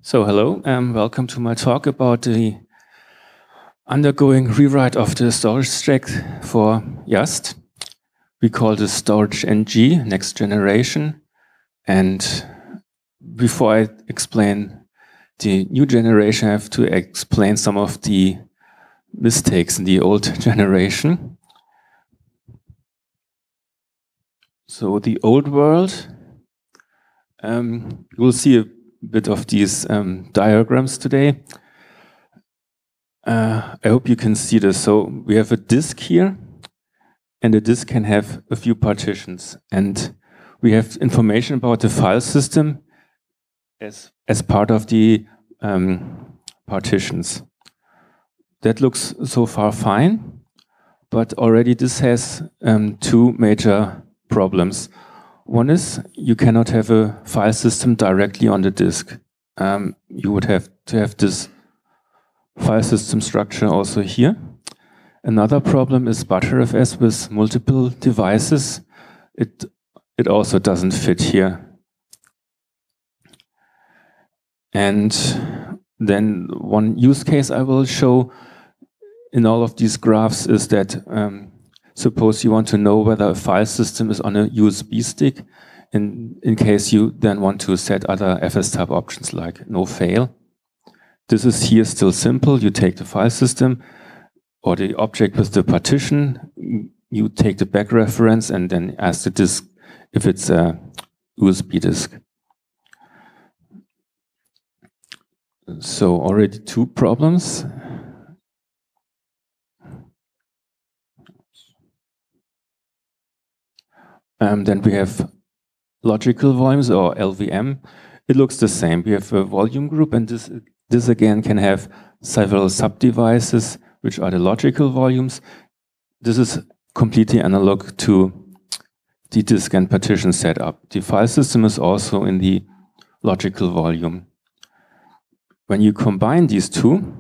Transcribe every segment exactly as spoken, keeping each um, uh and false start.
So hello, and welcome to my talk about the undergoing rewrite of the storage stack for Yast. We call this storage N G, next generation. And before I explain the new generation, I have to explain some of the mistakes in the old generation. So the old world, um, you will see a bit of these um, diagrams today. Uh, I hope you can see this. So we have a disk here, and the disk can have a few partitions. And we have information about the file system as, as part of the um, partitions. That looks so far fine, but already this has um, two major problems. One is you cannot have a file system directly on the disk. Um, you would have to have this file system structure also here. Another problem is Btrfs with multiple devices. It, it also doesn't fit here. And then one use case I will show in all of these graphs is that um, suppose you want to know whether a file system is on a U S B stick in, in case you then want to set other F S type options like no fail. This is here still simple. You take the file system or the object with the partition, you take the back reference and then ask the disk if it's a U S B disk. So already two problems. Um, then we have logical volumes or L V M. It looks the same. We have a volume group, and this, this again can have several sub-devices, which are the logical volumes. This is completely analog to the disk and partition setup. The file system is also in the logical volume. When you combine these two,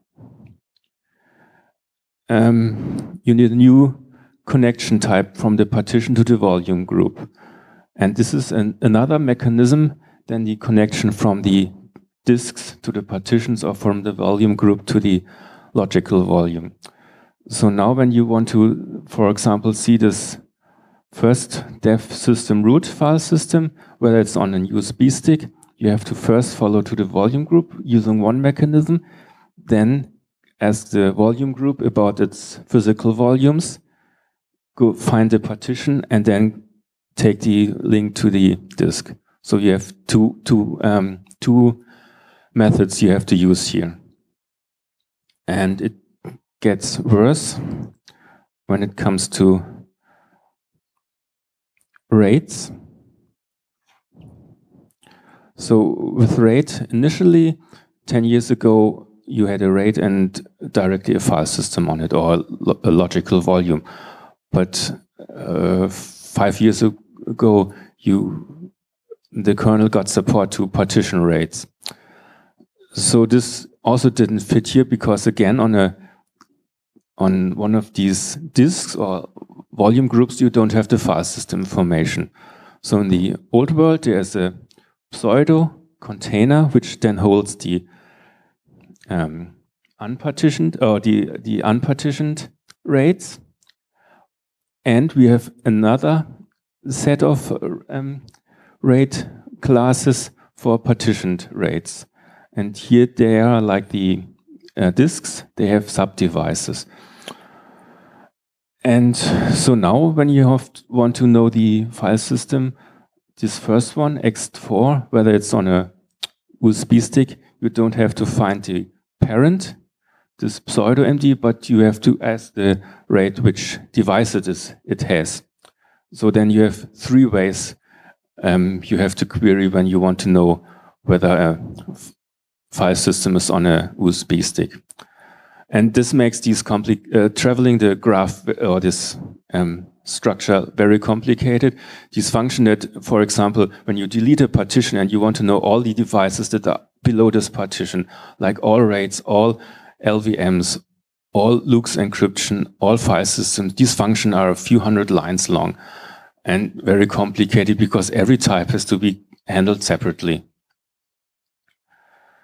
um, you need a new connection type from the partition to the volume group. And this is an, another mechanism than the connection from the disks to the partitions or from the volume group to the logical volume. So now when you want to, for example, see this first dev system root file system, whether it's on a U S B stick, you have to first follow to the volume group using one mechanism, then ask the volume group about its physical volumes, go find the partition, and then take the link to the disk. So you have two, two, um, two methods you have to use here. And it gets worse when it comes to RAIDs. So with RAID, initially, ten years ago, you had a RAID and directly a file system on it, or a logical volume. But uh, five years ago, you, the kernel got support to partition RAIDs. So this also didn't fit here because, again, on a on one of these disks or volume groups, you don't have the file system information. So in the old world, there's a pseudo container which then holds the um, unpartitioned or the the unpartitioned RAIDs. And we have another set of um, RAID classes for partitioned RAIDs. And here they are like the uh, disks, they have sub-devices. And so now when you have to want to know the file system, this first one, X four, whether it's on a U S B stick, you don't have to find the parent, this pseudo M D, but you have to ask the RAID which device it is it has. So then you have three ways um, you have to query when you want to know whether a file system is on a U S B stick. And this makes these compli- uh, traveling the graph or this um, structure very complicated. These function that, for example, when you delete a partition and you want to know all the devices that are below this partition, like all RAIDs, all L V Ms, all Lux encryption, all file systems, these functions are a few hundred lines long and very complicated because every type has to be handled separately.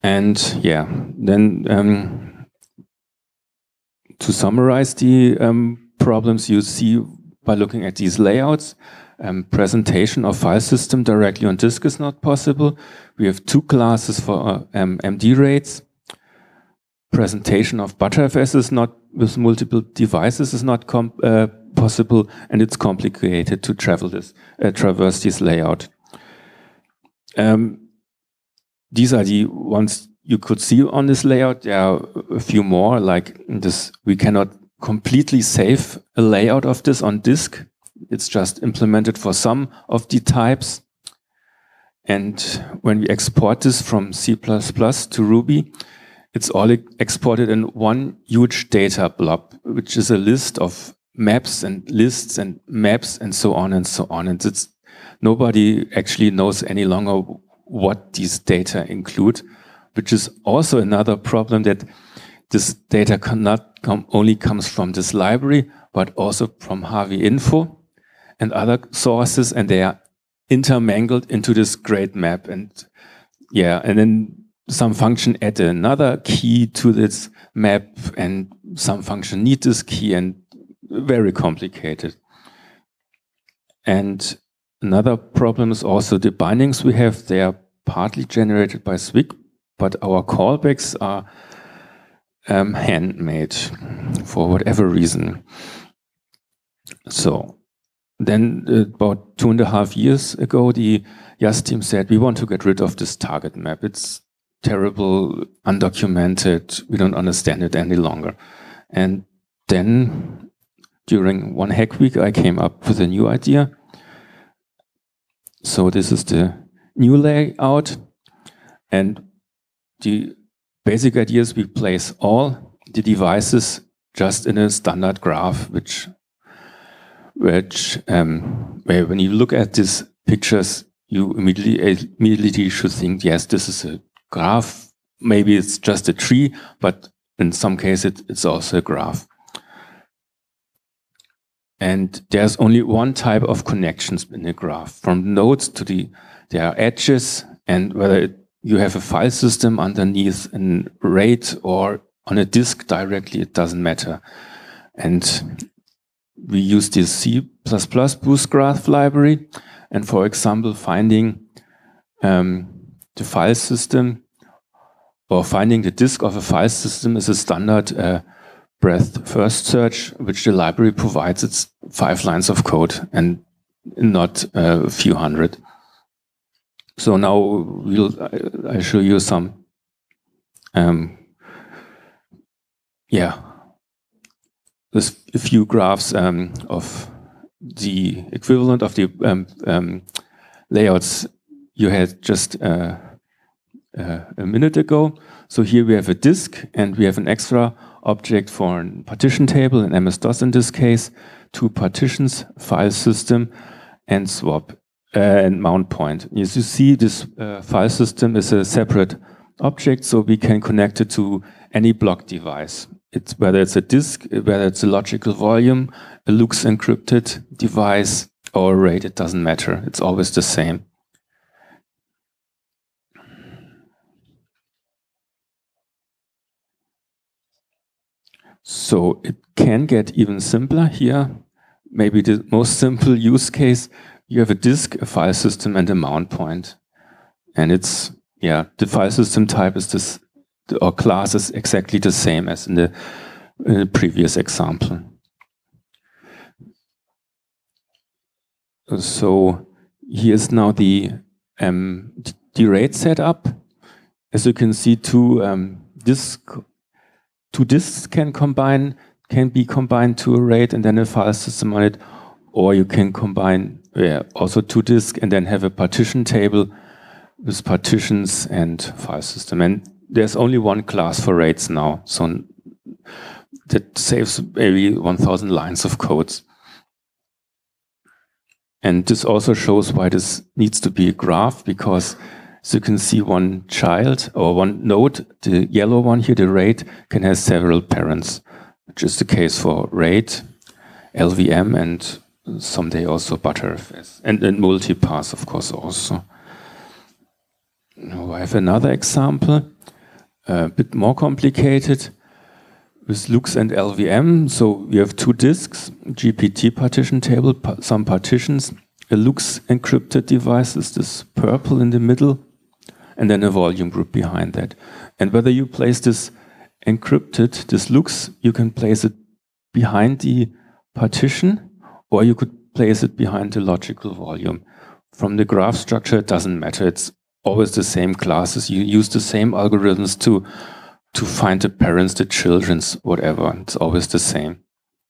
And yeah, then um, to summarize the um, problems you see by looking at these layouts, um, presentation of file system directly on disk is not possible. We have two classes for uh, um, M D RAIDs. Presentation of Btrfs is not with multiple devices is not com uh, possible, and it's complicated to travel this, uh, traverse this layout. Um, these are the ones you could see on this layout. There are a few more, like this. We cannot completely save a layout of this on disk. It's just implemented for some of the types. And when we export this from C plus plus to Ruby, it's all exported in one huge data blob, which is a list of maps and lists and maps and so on and so on. And it's, nobody actually knows any longer what these data include, which is also another problem, that this data cannot come, only comes from this library, but also from Harvey Info and other sources, and they are intermingled into this great map. And yeah, and then some function add another key to this map, and some function need this key, and very complicated. And another problem is also the bindings we have. They are partly generated by Swig, but our callbacks are um, handmade for whatever reason. So then uh, about two and a half years ago, the Yast team said, we want to get rid of this target map. It's terrible, undocumented, we don't understand it any longer. And then during one hack week, I came up with a new idea. So this is the new layout. And the basic idea is we place all the devices just in a standard graph, which, which um, where when you look at these pictures, you immediately, immediately should think, yes, this is a graph. Maybe it's just a tree, but in some cases it, it's also a graph. And there's only one type of connections in a graph. From nodes to the, there are edges, and whether it, you have a file system underneath a RAID or on a disk directly, it doesn't matter. And we use this C plus plus Boost Graph library, and for example, finding um, the file system or finding the disk of a file system is a standard uh, breadth first search, which the library provides. It's five lines of code and not uh, a few hundred. So now we'll I, I show you some, um, yeah, there's a few graphs um, of the equivalent of the um, um, layouts you had just uh, uh, a minute ago. So here we have a disk, and we have an extra object for a partition table, in M S DOS in this case, two partitions, file system, and swap, uh, and mount point. As you see, this uh, file system is a separate object, so we can connect it to any block device. It's whether it's a disk, whether it's a logical volume, a LUKS encrypted device, or a RAID, it doesn't matter. It's always the same. So it can get even simpler here. Maybe the most simple use case, you have a disk, a file system, and a mount point. And it's, yeah, the file system type is this, or class is exactly the same as in the, in the previous example. So here's now the, um, the RAID setup. As you can see, two um, disk Two disks can combine, can be combined to a RAID and then a file system on it, or you can combine yeah, also two disks and then have a partition table with partitions and file system. And there's only one class for RAIDs now, so that saves maybe one thousand lines of codes. And this also shows why this needs to be a graph, because so you can see one child or one node, the yellow one here, the RAID, can have several parents, which is the case for RAID, L V M, and someday also Btrfs, and, and multipass, of course, also. Now I have another example. a bit more complicated with LUKS and L V M. So you have two disks, G P T partition table, pa some partitions, a LUKS encrypted device is this purple in the middle, and then a volume group behind that. And whether you place this encrypted, this LUKS, you can place it behind the partition, or you could place it behind the logical volume. From the graph structure, it doesn't matter. It's always the same classes. You use the same algorithms to, to find the parents, the children's, whatever. It's always the same.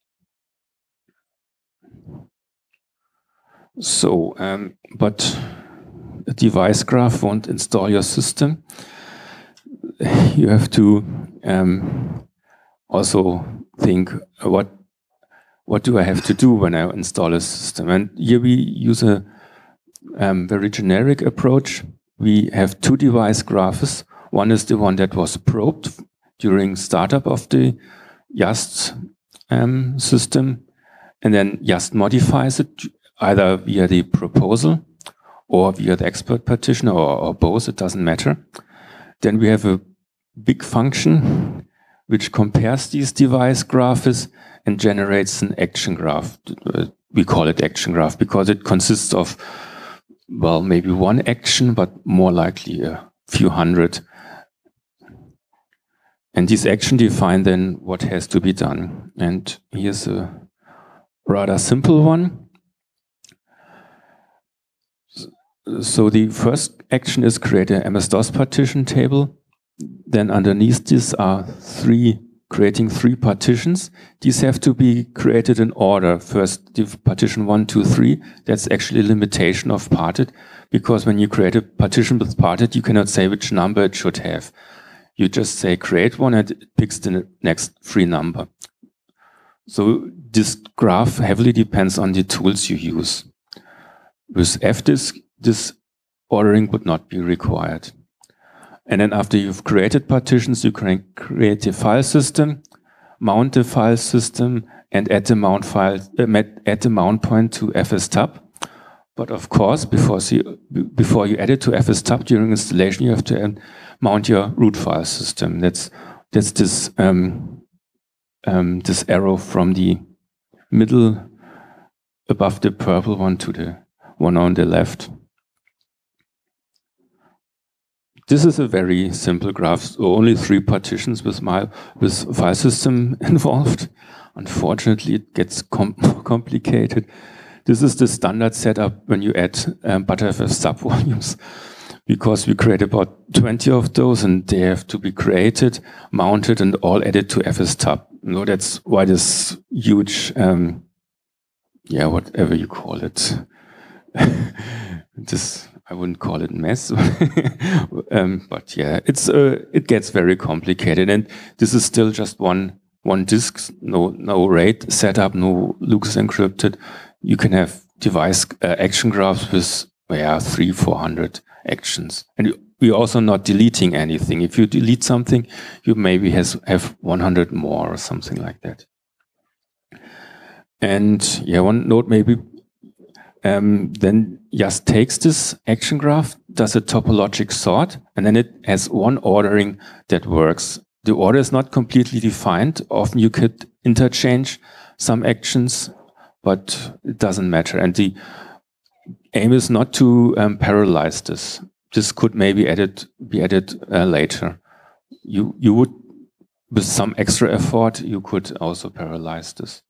So, um, but a device graph won't install your system. You have to um, also think, what what do I have to do when I install a system? And here we use a um, very generic approach. We have two device graphs. One is the one that was probed during startup of the Yast um, system, and then Yast modifies it either via the proposal or via the expert partition, or, or both, it doesn't matter. Then we have a big function which compares these device graphs and generates an action graph. We call it action graph because it consists of, well, maybe one action, but more likely a few hundred. And these action define then what has to be done. And here's a rather simple one. So the first action is create an M S DOS partition table. Then underneath this are three, creating three partitions. These have to be created in order. First, the partition one, two, three. That's actually a limitation of parted, because when you create a partition with parted, you cannot say which number it should have. You just say create one and it picks the next free number. So this graph heavily depends on the tools you use. With F disk, this ordering would not be required. And then after you've created partitions, you can create a file system, mount the file system, and add the mount file, uh, add the mount point to fstab. But of course, before you, before you add it to fstab during installation, you have to um, mount your root file system. That's that's this um, um, this arrow from the middle above the purple one to the one on the left. This is a very simple graph, so only three partitions with my with file system involved. Unfortunately, it gets com complicated. This is the standard setup when you add um, Btrfs subvolumes, because we create about twenty of those, and they have to be created, mounted, and all added to fstab. No, that's why this huge, um, yeah, whatever you call it, this. I wouldn't call it mess, um, but yeah, it's uh, it gets very complicated, and this is still just one one disk, no no RAID setup, no LUKS encrypted. You can have device uh, action graphs with yeah three four hundred actions, and we're also not deleting anything. If you delete something, you maybe has have one hundred more or something like that. And yeah, one note maybe. Um, then just takes this action graph, does a topologic sort, and then it has one ordering that works. The order is not completely defined. Often you could interchange some actions, but it doesn't matter. And the aim is not to um, parallelize this. This could maybe added, be added uh, later. You, you would, with some extra effort, you could also parallelize this.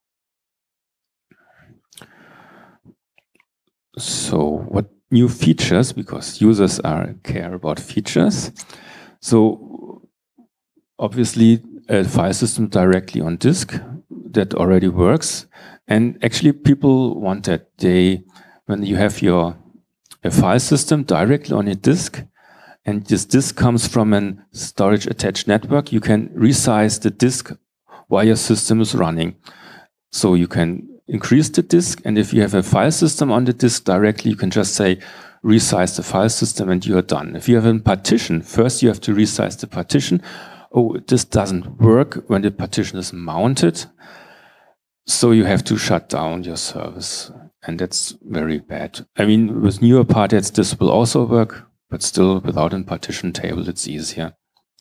So what new features, because users are care about features. So obviously a file system directly on disk that already works. And actually people want that. They, when you have your a file system directly on a disk, and this disk comes from a storage attached network, you can resize the disk while your system is running. So you can increase the disk, and if you have a file system on the disk directly, you can just say resize the file system and you are done. If you have a partition, first you have to resize the partition. Oh, this doesn't work when the partition is mounted, so you have to shut down your service, and that's very bad. I mean, with newer parts, this will also work, but still without a partition table, it's easier.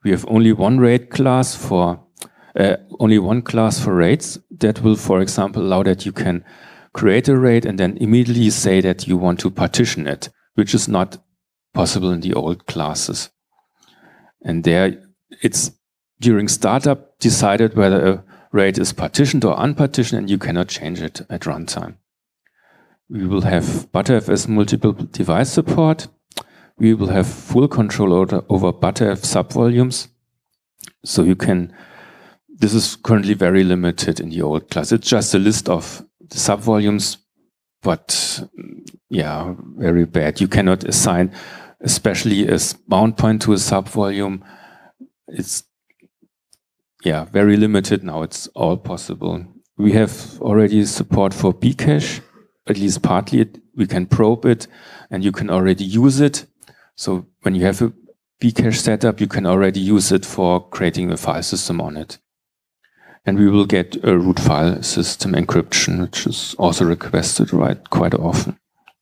we have only one RAID class for uh, only one class for RAIDs that will, for example, allow that you can create a RAID and then immediately say that you want to partition it, which is not possible in the old classes. And there, it's during startup decided whether a RAID is partitioned or unpartitioned, and you cannot change it at runtime. We will have Btrfs multiple device support. We will have full control over, over Btrf subvolumes. So you can, this is currently very limited in the old class. It's just a list of the subvolumes, but yeah, very bad. You cannot assign, especially a bound point to a subvolume. It's, yeah, very limited. Now it's all possible. We have already support for Bcache, at least partly. We can probe it and you can already use it. So when you have a Bcache setup, you can already use it for creating a file system on it. And we will get a root file system encryption, which is also requested right quite often.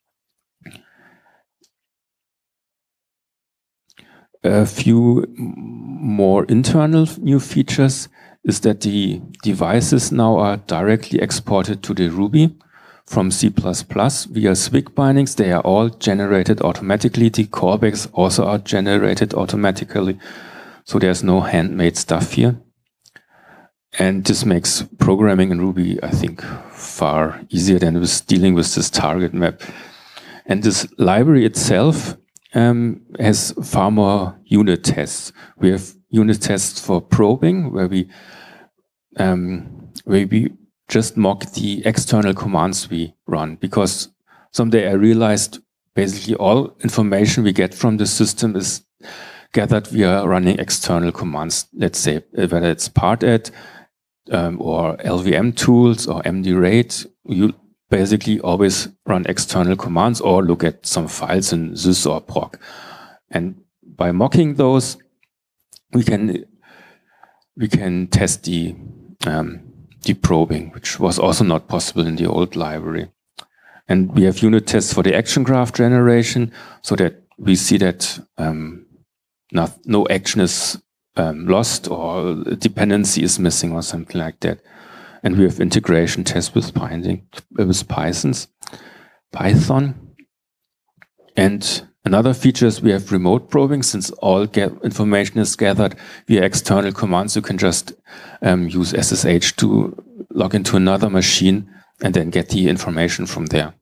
A few more internal new features is that the devices now are directly exported to the Ruby from C plus plus via Swig bindings. They are all generated automatically. The callbacks also are generated automatically. So there's no handmade stuff here. And this makes programming in Ruby, I think, far easier than with dealing with this target map. And this library itself um, has far more unit tests. We have unit tests for probing, where we um, where we just mock the external commands we run. Because someday I realized basically all information we get from the system is gathered via running external commands. Let's say whether it's parted, Um, or L V M tools or M D RAID, you basically always run external commands or look at some files in sys or proc. And by mocking those, we can we can test the um, the probing, which was also not possible in the old library. And we have unit tests for the action graph generation, so that we see that um, not, no action is Um, lost or a dependency is missing or something like that. And we have integration tests with binding with Pythons, Python. And another feature is we have remote probing. Since all get information is gathered via external commands, you can just um, use S S H to log into another machine and then get the information from there.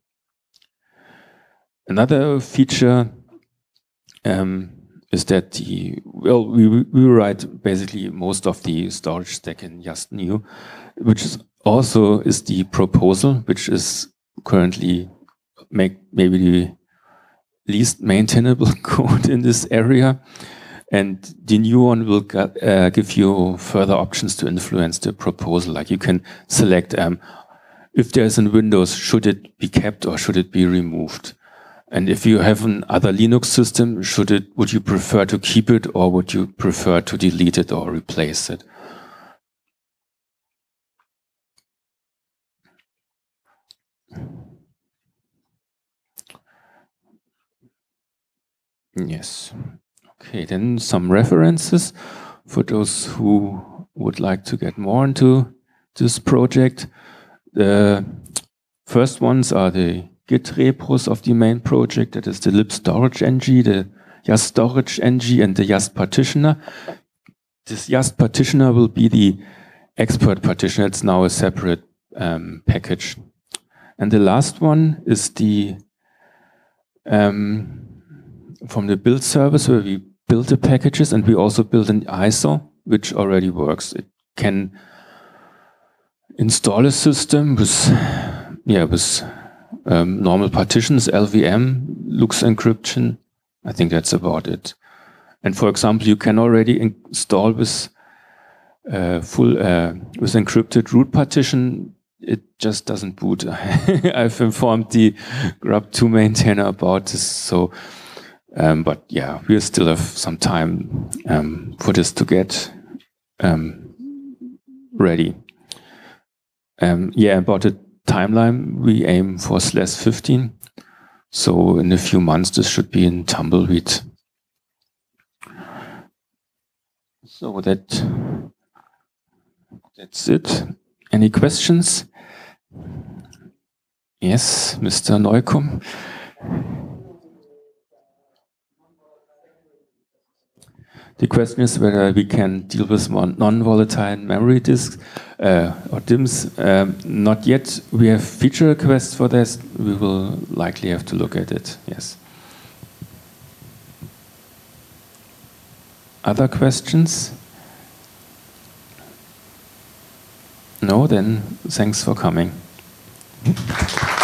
Another feature um, is that the, well, we, we write basically most of the storage stack in Just New, which is also is the proposal, which is currently make maybe the least maintainable code in this area. And the new one will uh, give you further options to influence the proposal. Like you can select um, if there's in Windows, should it be kept or should it be removed? And if you have an other Linux system, should it, would you prefer to keep it or would you prefer to delete it or replace it? Yes. Okay, then some references for those who would like to get more into this project. The first ones are the Git repos of the main project. That is the libstorage-ng, the juststorage-ng, and the Just partitioner. This Just partitioner will be the expert partitioner. It's now a separate um, package. And the last one is the um, from the build service, where we build the packages, and we also build an I S O, which already works. It can install a system with, yeah, with Um, normal partitions, L V M, Lux encryption. I think that's about it. And for example, you can already install with uh, full uh, with encrypted root partition. It just doesn't boot. I've informed the grub two maintainer about this. So, um, but yeah, we still have some time um, for this to get um, ready. Um, yeah, about it. Timeline, we aim for S L A S fifteen. So in a few months, this should be in Tumbleweed. So that that's it. Any questions? Yes, Mister Neukum. The question is whether we can deal with non-volatile memory disks uh, or D I Ms. Um, not yet. We have feature requests for this. We will likely have to look at it. Yes. Other questions? No, then thanks for coming.